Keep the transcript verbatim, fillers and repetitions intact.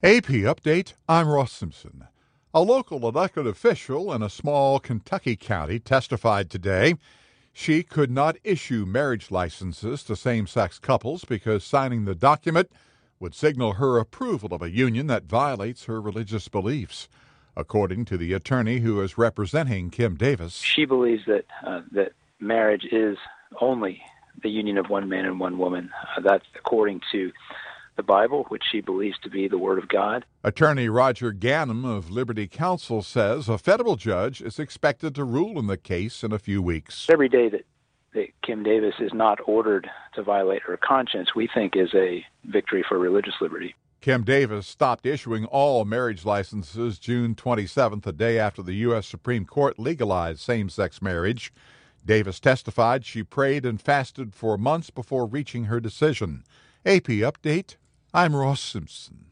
A P Update, I'm Ross Simpson. A local elected official in a small Kentucky county testified today she could not issue marriage licenses to same-sex couples because signing the document would signal her approval of a union that violates her religious beliefs. According to the attorney who is representing Kim Davis, she believes that uh, that marriage is only the union of one man and one woman. Uh, that's according to the Bible, which she believes to be the Word of God. Attorney Roger Ganem of Liberty Counsel says a federal judge is expected to rule in the case in a few weeks. Every day that, that Kim Davis is not ordered to violate her conscience, we think is a victory for religious liberty. Kim Davis stopped issuing all marriage licenses June twenty-seventh, a day after the U S Supreme Court legalized same-sex marriage. Davis testified she prayed and fasted for months before reaching her decision. A P Update, I'm Ross Simpson.